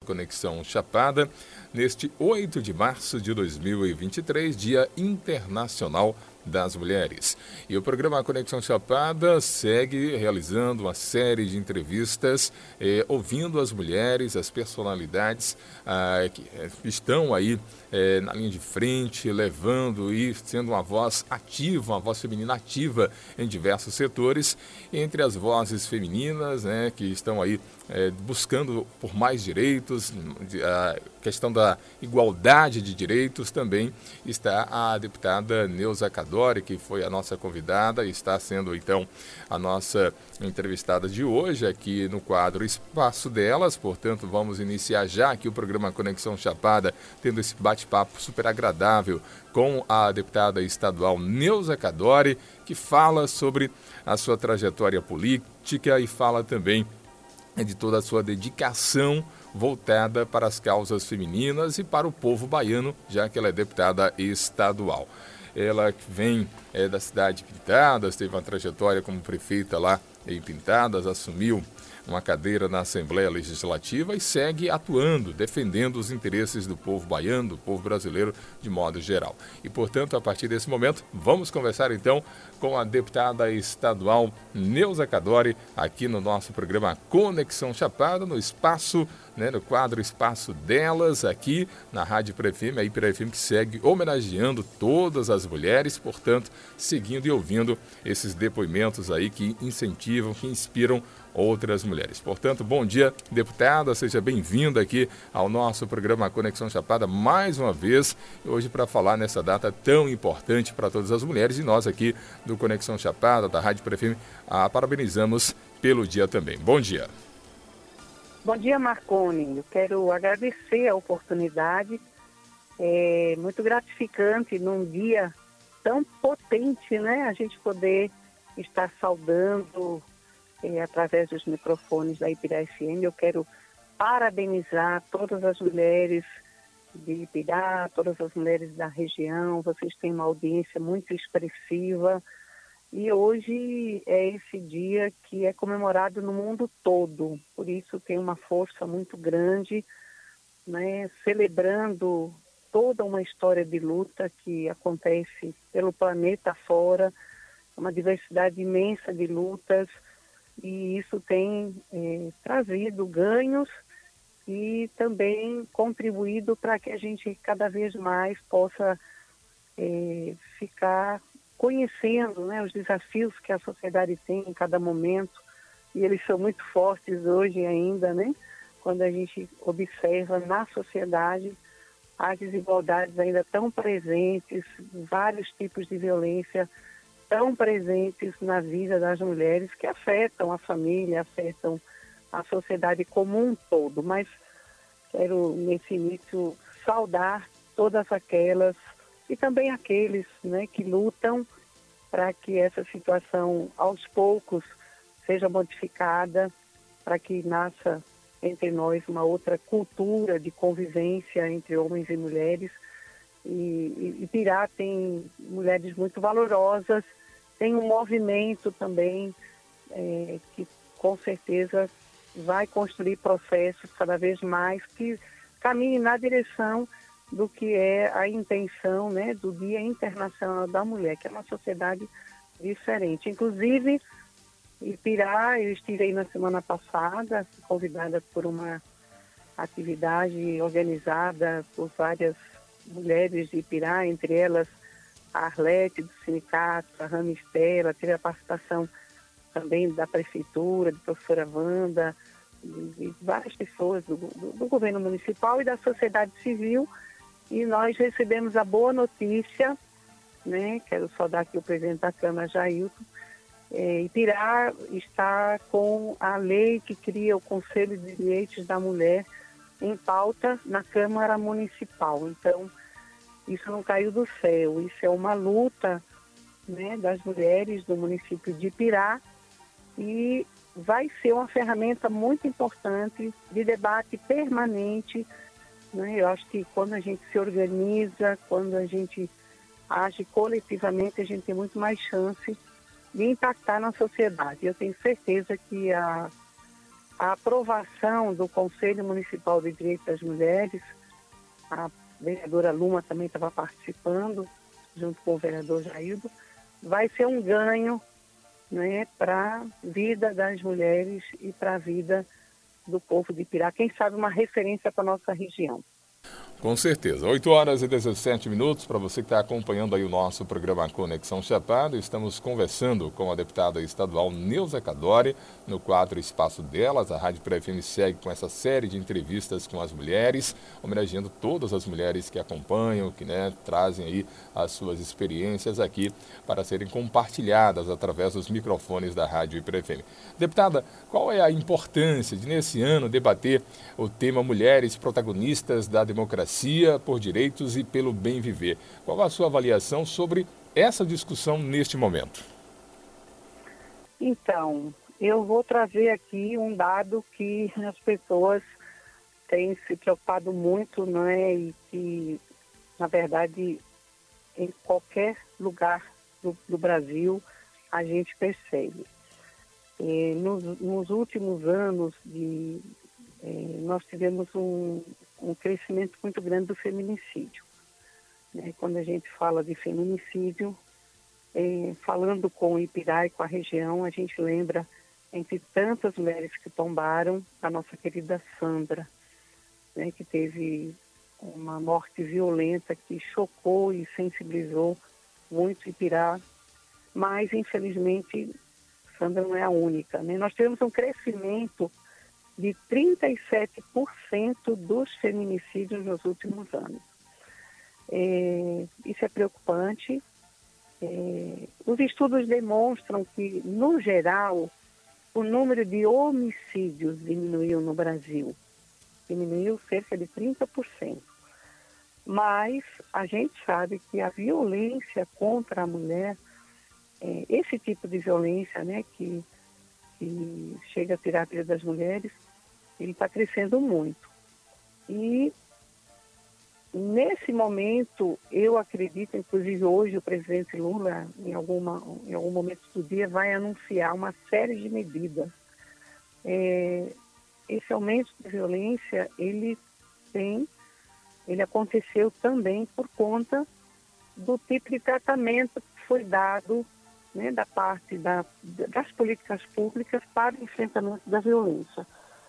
Conexão Chapada, neste 8 de março de 2023, Dia Internacional das Mulheres. E o programa Conexão Chapada segue realizando uma série de entrevistas, ouvindo as mulheres, as personalidades que estão aí na linha de frente, levando e sendo uma voz ativa, uma voz feminina ativa em diversos setores, entre as vozes femininas, né, que estão aí buscando por mais direitos, a questão da igualdade de direitos. Também está a deputada Neuza Cadori, que foi a nossa convidada e está sendo então a nossa entrevistada de hoje aqui no quadro Espaço Delas. Portanto, vamos iniciar já aqui o programa Conexão Chapada, tendo esse bate-papo super agradável com a deputada estadual Neuza Cadori, que fala sobre a sua trajetória política e fala também de toda a sua dedicação voltada para as causas femininas e para o povo baiano, já que ela é deputada estadual. Ela vem da cidade de Pintadas, teve uma trajetória como prefeita lá em Pintadas, assumiu uma cadeira na Assembleia Legislativa e segue atuando, defendendo os interesses do povo baiano, do povo brasileiro de modo geral. E, portanto, a partir desse momento, vamos conversar então com a deputada estadual Neuza Cadori, aqui no nosso programa Conexão Chapada, no espaço, no quadro Espaço Delas, aqui na Rádio IPERA-FM, a IPERA-FM que segue homenageando todas as mulheres, portanto, seguindo e ouvindo esses depoimentos aí que incentivam, que inspiram outras mulheres. Portanto, bom dia, deputada, seja bem-vinda aqui ao nosso programa Conexão Chapada mais uma vez, hoje para falar nessa data tão importante para todas as mulheres, e nós aqui do Conexão Chapada, da Rádio IPERA-FM, a parabenizamos pelo dia também. Bom dia. Bom dia, Marconi. Eu quero agradecer a oportunidade, é muito gratificante num dia tão potente, né, a gente poder estar saudando através dos microfones da IPERA-FM. Eu quero parabenizar todas as mulheres de Ipirá, todas as mulheres da região. Vocês têm uma audiência muito expressiva e hoje é esse dia que é comemorado no mundo todo. Por isso tem uma força muito grande, né, celebrando toda uma história de luta que acontece pelo planeta fora, uma diversidade imensa de lutas. E isso tem trazido ganhos e também contribuído para que a gente cada vez mais possa ficar conhecendo, né, os desafios que a sociedade tem em cada momento. E eles são muito fortes hoje ainda, né, quando a gente observa na sociedade as desigualdades ainda tão presentes, vários tipos de violência tão presentes na vida das mulheres, que afetam a família, afetam a sociedade como um todo. Mas quero, nesse início, saudar todas aquelas e também aqueles, né, que lutam para que essa situação, aos poucos, seja modificada, para que nasça entre nós uma outra cultura de convivência entre homens e mulheres. E Ipirá tem mulheres muito valorosas, tem um movimento também que com certeza vai construir processos cada vez mais que caminhem na direção do que é a intenção, né, do Dia Internacional da Mulher, que é uma sociedade diferente. Inclusive, Ipirá, eu estive aí na semana passada, convidada por uma atividade organizada por várias mulheres de Ipirá, entre elas a Arlete do sindicato, a Rama Estela, teve a participação também da prefeitura, da professora Wanda, de várias pessoas do governo municipal e da sociedade civil, e nós recebemos a boa notícia, né, quero saudar aqui o presidente da Câmara, Jailton. Ipirá está com a lei que cria o Conselho de Direitos da Mulher em pauta na Câmara Municipal. Então, isso não caiu do céu, isso é uma luta, né, das mulheres do município de Ipirá e vai ser uma ferramenta muito importante de debate permanente, né? Eu acho que quando a gente se organiza, quando a gente age coletivamente, a gente tem muito mais chance de impactar na sociedade. Eu tenho certeza que a a aprovação do Conselho Municipal de Direitos das Mulheres, a vereadora Luma também estava participando, junto com o vereador Jaildo, vai ser um ganho, né, para a vida das mulheres e para a vida do povo de Ipirá. Quem sabe uma referência para a nossa região. Com certeza. 8h17 para você que está acompanhando aí o nosso programa Conexão Chapada. Estamos conversando com a deputada estadual Neuza Cadore no quadro Espaço Delas. A Rádio Pré-FM segue com essa série de entrevistas com as mulheres, homenageando todas as mulheres que acompanham, que, né, trazem aí as suas experiências aqui para serem compartilhadas através dos microfones da Rádio Pré-FM. Deputada, qual é a importância de, nesse ano, debater o tema Mulheres Protagonistas da Democracia por direitos e pelo bem viver? Qual a sua avaliação sobre essa discussão neste momento? Então, eu vou trazer aqui um dado que as pessoas têm se preocupado muito, não é? E que, na verdade, em qualquer lugar do Brasil, a gente percebe. Nos últimos anos, nós tivemos um crescimento muito grande do feminicídio. Né? Quando a gente fala de feminicídio, falando com o Ipirá e com a região, a gente lembra, entre tantas mulheres que tombaram, a nossa querida Sandra, né, que teve uma morte violenta que chocou e sensibilizou muito o Ipirá, mas, infelizmente, Sandra não é a única. Né? Nós tivemos um crescimento de 37% dos feminicídios nos últimos anos. Isso é preocupante. Os estudos demonstram que, no geral, o número de homicídios diminuiu no Brasil. Diminuiu cerca de 30%. Mas a gente sabe que a violência contra a mulher, esse tipo de violência, né, que chega a tirar a vida das mulheres, ele está crescendo muito. E, nesse momento, eu acredito, inclusive hoje o presidente Lula, em algum momento do dia, vai anunciar uma série de medidas. Esse aumento de violência, ele aconteceu também por conta do tipo de tratamento que foi dado, né, da parte das políticas públicas para o enfrentamento da violência.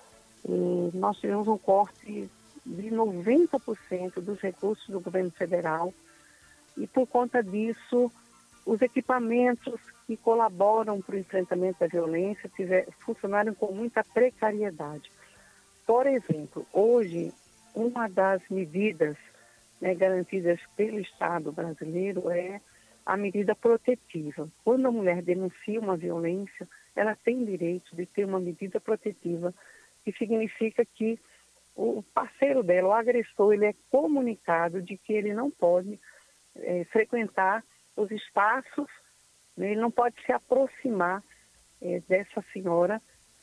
Nós tivemos um corte de 90% dos recursos do governo federal e, por conta disso, os equipamentos que colaboram para o enfrentamento da violência funcionaram com muita precariedade. Por exemplo, hoje, uma das medidas, né, garantidas pelo Estado brasileiro é a medida protetiva. Quando a mulher denuncia uma violência, ela tem direito de ter uma medida protetiva, que significa que o parceiro dela, o agressor, ele é comunicado de que ele não pode frequentar os espaços, né, ele não pode se aproximar dessa senhora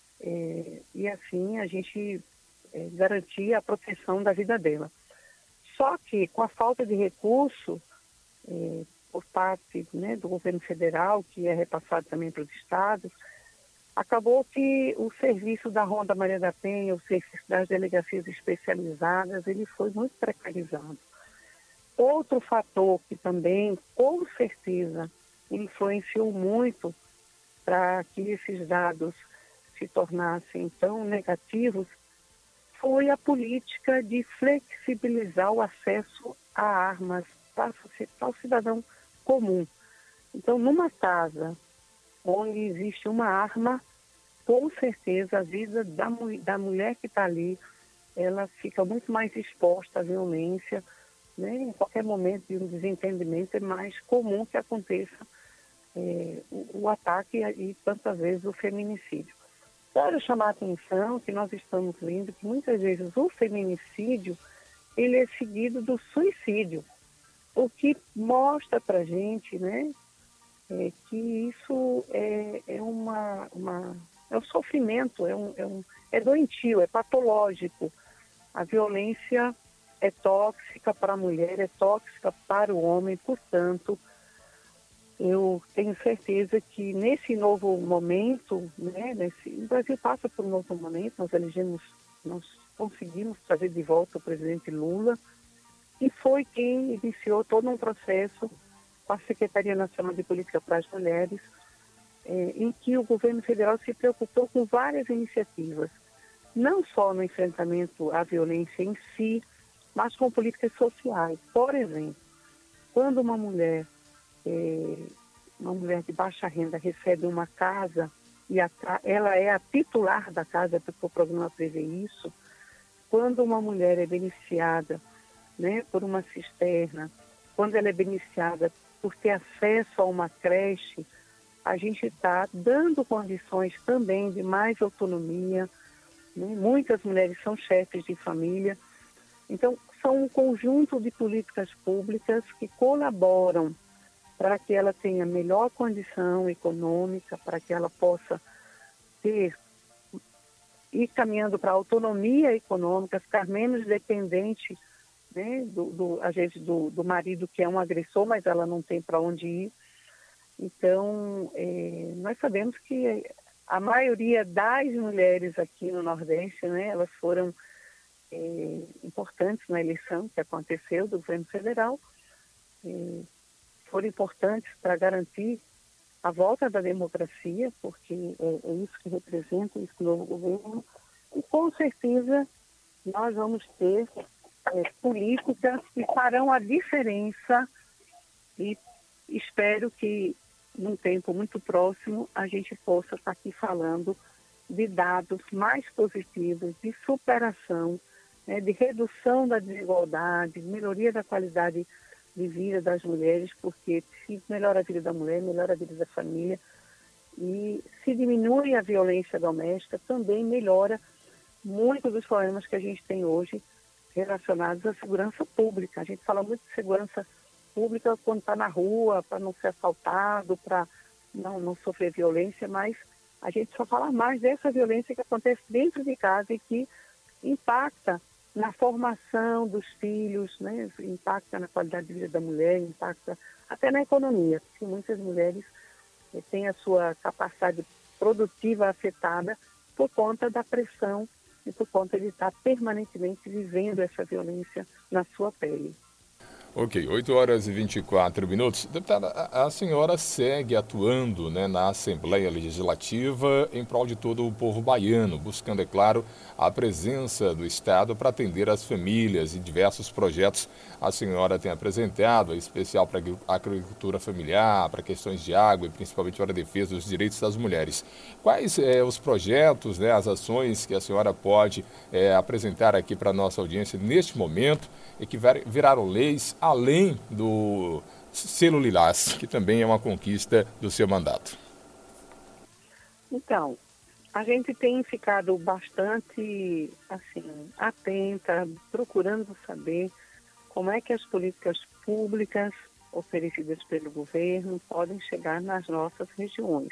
e assim a gente garantir a proteção da vida dela. Só que com a falta de recurso por parte, né, do governo federal, que é repassado também para os estados, acabou que o serviço da Ronda Maria da Penha, o serviço das delegacias especializadas, ele foi muito precarizado. Outro fator que também, com certeza, influenciou muito para que esses dados se tornassem tão negativos, foi a política de flexibilizar o acesso a armas para o cidadão comum. Então, numa casa onde existe uma arma, com certeza a vida da mulher que está ali, ela fica muito mais exposta à violência, né? Em qualquer momento de um desentendimento é mais comum que aconteça o ataque e tantas vezes o feminicídio. Quero chamar a atenção que nós estamos vendo que muitas vezes o feminicídio ele é seguido do suicídio, o que mostra para a gente, né, que isso é um sofrimento, é doentio, é patológico. A violência é tóxica para a mulher, é tóxica para o homem, portanto, Eu tenho certeza que nesse novo momento, né, o Brasil passa por um novo momento, nós conseguimos trazer de volta o presidente Lula, e foi quem iniciou todo um processo com a Secretaria Nacional de Política para as Mulheres, em que o governo federal se preocupou com várias iniciativas, não só no enfrentamento à violência em si, mas com políticas sociais. Por exemplo, quando uma mulher de baixa renda recebe uma casa e ela é a titular da casa, porque o programa prevê isso, quando uma mulher é beneficiada, né, por uma cisterna, quando ela é beneficiada por ter acesso a uma creche, a gente está dando condições também de mais autonomia, né? Muitas mulheres são chefes de família. Então, são um conjunto de políticas públicas que colaboram para que ela tenha melhor condição econômica, para que ela possa ir caminhando para a autonomia econômica, ficar menos dependente, né, às vezes do marido, que é um agressor, mas ela não tem para onde ir. Então, nós sabemos que a maioria das mulheres aqui no Nordeste, né, elas foram importantes na eleição que aconteceu do governo federal, foram importantes para garantir a volta da democracia, porque é isso que representa esse novo governo, e com certeza nós vamos ter políticas que farão a diferença, e espero que num tempo muito próximo a gente possa estar aqui falando de dados mais positivos, de superação, né, de redução da desigualdade, melhoria da qualidade de vida das mulheres, porque se melhora a vida da mulher, melhora a vida da família, e se diminui a violência doméstica, também melhora muitos dos problemas que a gente tem hoje relacionados à segurança pública. A gente fala muito de segurança pública quando está na rua, para não ser assaltado, para não sofrer violência, mas a gente só fala mais dessa violência que acontece dentro de casa e que impacta na formação dos filhos, né? Impacta na qualidade de vida da mulher, impacta até na economia, porque muitas mulheres têm a sua capacidade produtiva afetada por conta da pressão e por conta de estar permanentemente vivendo essa violência na sua pele. Ok, 8 horas e 24 minutos. Deputada, a senhora segue atuando, né, na Assembleia Legislativa em prol de todo o povo baiano, buscando, é claro, a presença do Estado para atender as famílias e diversos projetos a senhora tem apresentado, em especial para a agricultura familiar, para questões de água e principalmente para a defesa dos direitos das mulheres. Quais os projetos, né, as ações que a senhora pode apresentar aqui para a nossa audiência neste momento e que viraram leis além do selo Lilás, que também é uma conquista do seu mandato? Então, a gente tem ficado bastante atenta, procurando saber como é que as políticas públicas oferecidas pelo governo podem chegar nas nossas regiões.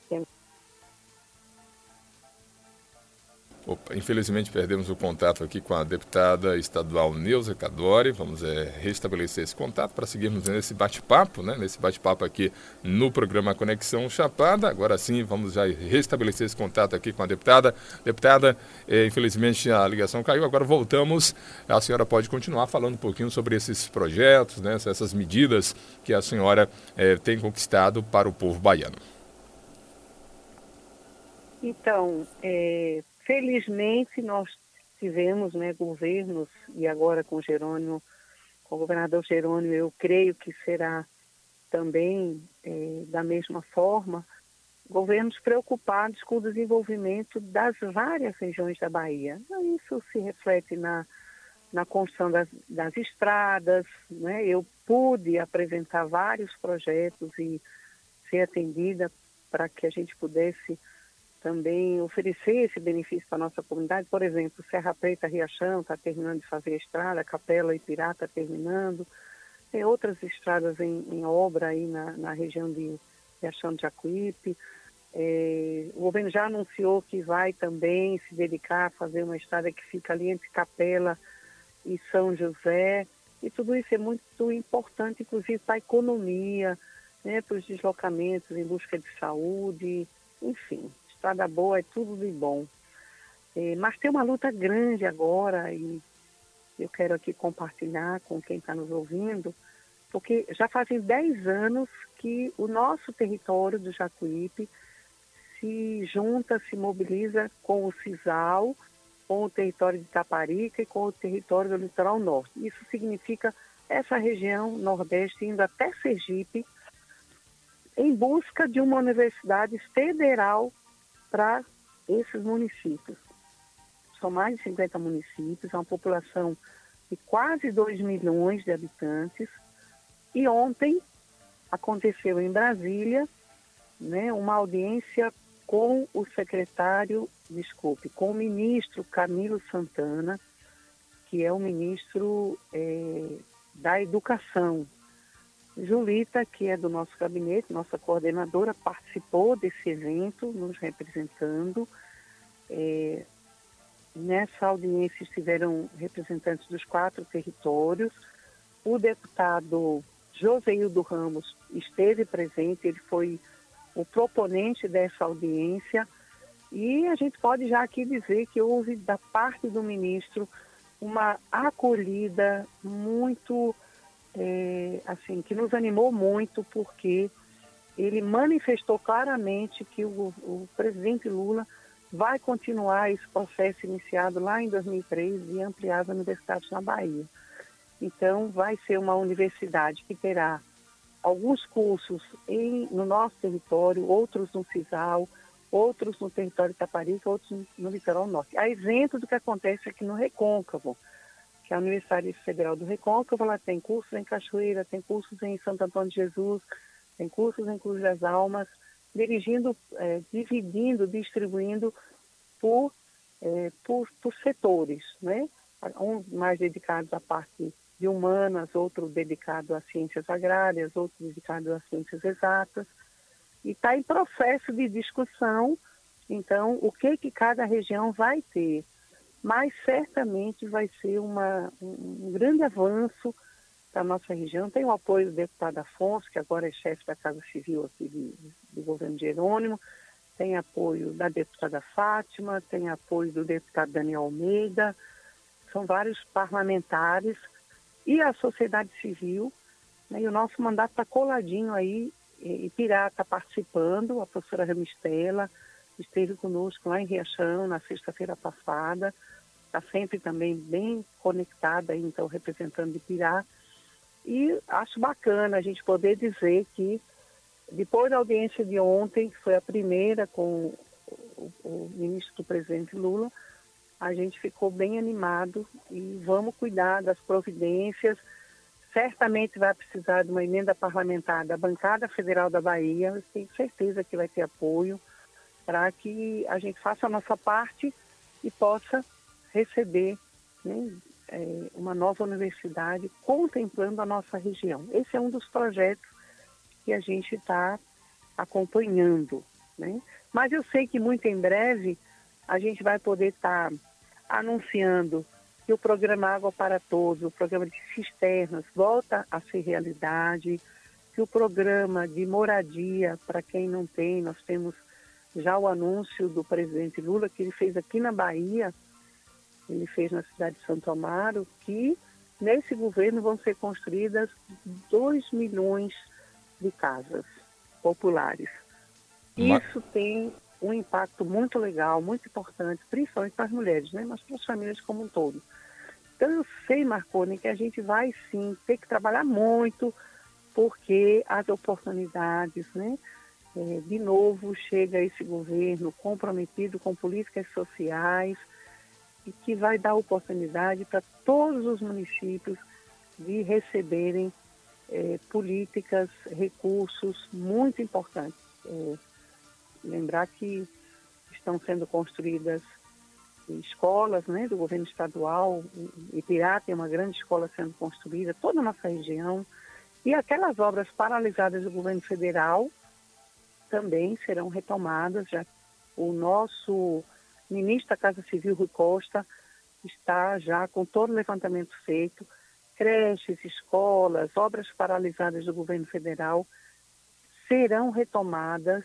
Opa, infelizmente perdemos o contato aqui com a deputada estadual Neuza Cadore. Vamos restabelecer esse contato para seguirmos nesse bate-papo, né? Nesse bate-papo aqui no programa Conexão Chapada. Agora sim, vamos já restabelecer esse contato aqui com a deputada. Deputada, infelizmente a ligação caiu, agora voltamos. A senhora pode continuar falando um pouquinho sobre esses projetos, né? Essas medidas que a senhora tem conquistado para o povo baiano. Então, felizmente nós tivemos, né, governos, e agora com o governador Jerônimo, eu creio que será também da mesma forma, governos preocupados com o desenvolvimento das várias regiões da Bahia. Isso se reflete na construção das estradas, né? Eu pude apresentar vários projetos e ser atendida para que a gente pudesse também oferecer esse benefício para a nossa comunidade. Por exemplo, Serra Preta, Riachão está terminando de fazer a estrada, Capela e Pirá está terminando. Tem outras estradas em obra aí na região de Riachão de Jacuípe. O governo já anunciou que vai também se dedicar a fazer uma estrada que fica ali entre Capela e São José. E tudo isso é muito importante, inclusive para a economia, né, para os deslocamentos em busca de saúde, enfim, estrada boa é tudo de bom. Mas tem uma luta grande agora e eu quero aqui compartilhar com quem está nos ouvindo, porque já fazem 10 anos que o nosso território do Jacuípe se junta, se mobiliza com o Cisal, com o território de Itaparica e com o território do Litoral Norte. Isso significa essa região Nordeste indo até Sergipe em busca de uma universidade federal para esses municípios. São mais de 50 municípios, uma população de quase 2 milhões de habitantes. E ontem aconteceu em Brasília, né, uma audiência com o com o ministro Camilo Santana, que é o ministro da Educação. Julita, que é do nosso gabinete, nossa coordenadora, participou desse evento, nos representando. Nessa audiência estiveram representantes dos 4 territórios. O deputado Joseildo Ramos esteve presente, ele foi o proponente dessa audiência. E a gente pode já aqui dizer que houve, da parte do ministro, uma acolhida muito, assim, que nos animou muito, porque ele manifestou claramente que o presidente Lula vai continuar esse processo iniciado lá em 2003 e ampliar as universidades na Bahia. Então, vai ser uma universidade que terá alguns cursos no nosso território, outros no Cisal, outros no território de Itaparica, outros no Litoral Norte. A exemplo do que acontece aqui no Recôncavo, que é a Universidade Federal do Recôncavo, ela tem cursos em Cachoeira, tem cursos em Santo Antônio de Jesus, tem cursos em Cruz das Almas, distribuindo por setores, né? Uns mais dedicados à parte de humanas, outro dedicado às ciências agrárias, outro dedicado às ciências exatas. E está em processo de discussão, então, o que cada região vai ter. Mas certamente vai ser um grande avanço para a nossa região. Tem o apoio do deputado Afonso, que agora é chefe da Casa Civil aqui do governo de Jerônimo, tem apoio da deputada Fátima, tem apoio do deputado Daniel Almeida, são vários parlamentares e a sociedade civil, né, e o nosso mandato está coladinho aí, Ipirá está participando, a professora Ramistela esteve conosco lá em Riachão na sexta-feira passada, está sempre também bem conectada aí, então, representando Ipirá. E acho bacana a gente poder dizer que, depois da audiência de ontem, que foi a primeira com o ministro do presidente Lula, a gente ficou bem animado e vamos cuidar das providências. Certamente vai precisar de uma emenda parlamentar da Bancada Federal da Bahia, eu tenho certeza que vai ter apoio para que a gente faça a nossa parte e possa receber, né, uma nova universidade contemplando a nossa região. Esse é um dos projetos que a gente está acompanhando, né? Mas eu sei que muito em breve a gente vai poder estar anunciando que o programa Água para Todos, o programa de cisternas, volta a ser realidade, que o programa de moradia para quem não tem, nós temos já o anúncio do presidente Lula, que ele fez aqui na Bahia, ele fez na cidade de Santo Amaro, que nesse governo vão ser construídas 2 milhões de casas populares. Isso tem um impacto muito legal, muito importante, principalmente para as mulheres, né? Mas para as famílias como um todo. Então eu sei, Marconi, que a gente vai sim ter que trabalhar muito, porque as oportunidades, né? De novo chega esse governo comprometido com políticas sociais e que vai dar oportunidade para todos os municípios de receberem políticas, recursos muito importantes. Lembrar que estão sendo construídas escolas, né, do governo estadual, Ipirá tem uma grande escola sendo construída, toda a nossa região, e aquelas obras paralisadas do governo federal também serão retomadas. Já o nosso ministro da Casa Civil, Rui Costa, está já com todo o levantamento feito, creches, escolas, obras paralisadas do governo federal serão retomadas.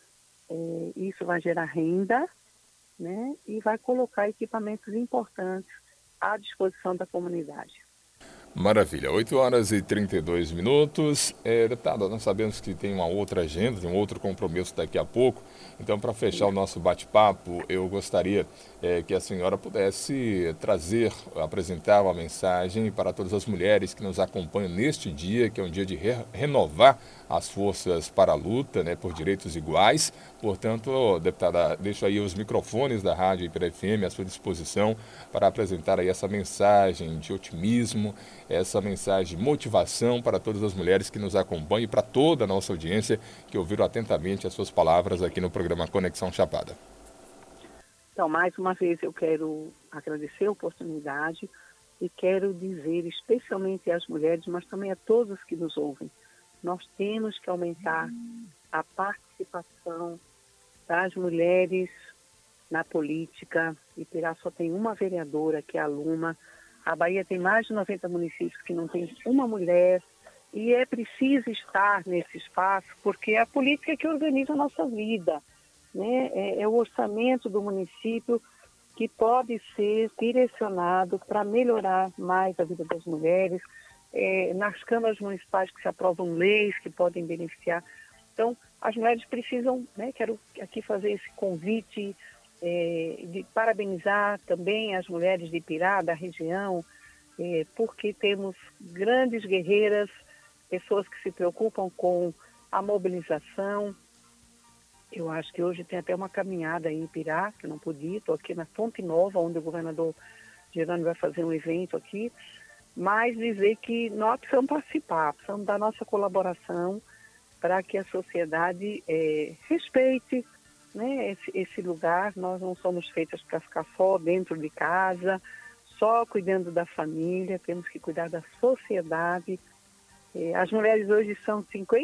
Isso vai gerar renda, né? E vai colocar equipamentos importantes à disposição da comunidade. Maravilha, 8 horas e 32 minutos. Deputada, nós sabemos que tem uma outra agenda, tem um outro compromisso daqui a pouco. Então, para fechar o nosso bate-papo, eu gostaria que a senhora pudesse apresentar uma mensagem para todas as mulheres que nos acompanham neste dia, que é um dia de renovar as forças para a luta, né, por direitos iguais. Portanto, deputada, deixo aí os microfones da Rádio Ipirá FM à sua disposição para apresentar aí essa mensagem de otimismo, essa mensagem de motivação para todas as mulheres que nos acompanham e para toda a nossa audiência que ouviram atentamente as suas palavras aqui no programa Conexão Chapada. Então, mais uma vez eu quero agradecer a oportunidade e quero dizer especialmente às mulheres, mas também a todos que nos ouvem, nós temos que aumentar a participação das mulheres na política. Ipirá só tem uma vereadora, que é a Luma. A Bahia tem mais de 90 municípios que não tem uma mulher. E é preciso estar nesse espaço, porque é a política que organiza a nossa vida, né? É o orçamento do município que pode ser direcionado para melhorar mais a vida das mulheres. Nas câmaras municipais que se aprovam leis que podem beneficiar. Então, as mulheres precisam, né, quero aqui fazer esse convite de parabenizar também as mulheres de Ipirá, da região, porque temos grandes guerreiras, pessoas que se preocupam com a mobilização. Eu acho que hoje tem até uma caminhada em Ipirá, que eu não podia, estou aqui na Fonte Nova, onde o governador Gerando vai fazer um evento aqui, mas dizer que nós precisamos participar, precisamos da nossa colaboração para que a sociedade respeite, né, esse lugar. Nós não somos feitas para ficar só dentro de casa, só cuidando da família, temos que cuidar da sociedade. As mulheres hoje são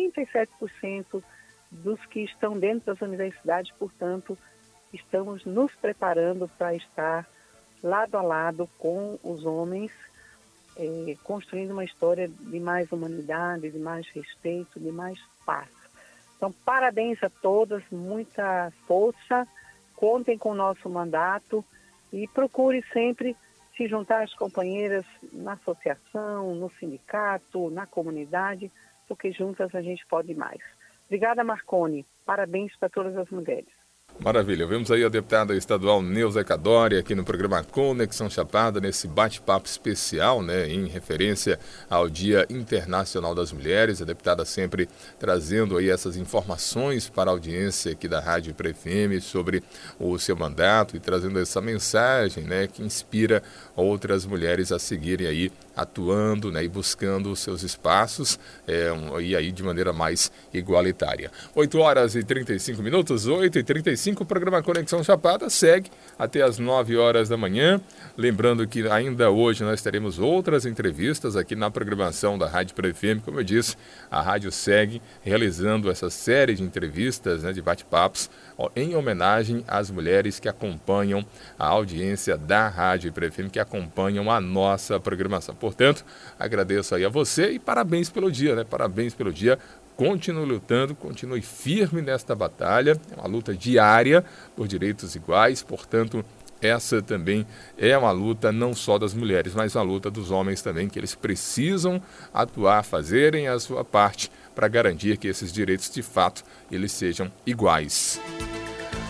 57% dos que estão dentro das universidades, portanto, estamos nos preparando para estar lado a lado com os homens, construindo uma história de mais humanidade, de mais respeito, de mais paz. Então, parabéns a todas, muita força, contem com o nosso mandato e procure sempre se juntar às companheiras na associação, no sindicato, na comunidade, porque juntas a gente pode mais. Obrigada, Marconi. Parabéns para todas as mulheres. Maravilha, vemos aí a deputada estadual Neuza Cadori aqui no programa Conexão Chapada, nesse bate-papo especial, né, em referência ao Dia Internacional das Mulheres. A deputada sempre trazendo aí essas informações para a audiência aqui da Rádio Ipirá FM sobre o seu mandato e trazendo essa mensagem, né, que inspira outras mulheres a seguirem aí atuando, né, e buscando os seus espaços e aí de maneira mais igualitária. 8 horas e 35 minutos, 8h35, o programa Conexão Chapada segue até as 9 horas da manhã. Lembrando que ainda hoje nós teremos outras entrevistas aqui na programação da Rádio Ipirá FM. Como eu disse, a rádio segue realizando essa série de entrevistas, né, de bate-papos, em homenagem às mulheres que acompanham a audiência da Rádio Ipirá FM, que acompanham a nossa programação. Portanto, agradeço aí a você e parabéns pelo dia, né? Parabéns pelo dia. Continue lutando, continue firme nesta batalha. É uma luta diária por direitos iguais, portanto, essa também é uma luta não só das mulheres, mas uma luta dos homens também, que eles precisam atuar, fazerem a sua parte para garantir que esses direitos, de fato, eles sejam iguais.